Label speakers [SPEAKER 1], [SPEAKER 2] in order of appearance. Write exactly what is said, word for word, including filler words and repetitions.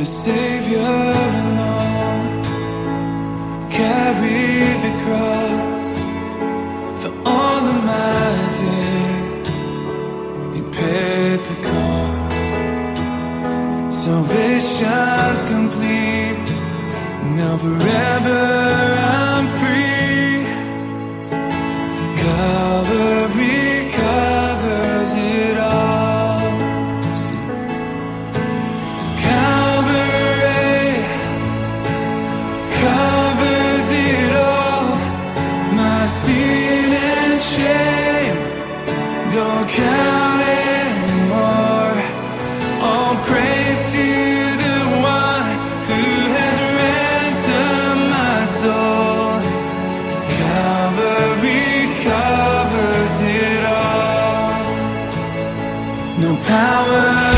[SPEAKER 1] the Savior alone carried the cross for all of my days. He paid the cost. Salvation complete. Now forever I'm free. Calvary covers it all. See, Calvary covers it all. My sin and shame don't count anymore. All praise to the one who has ransomed my soul. Calvary covers it all. No power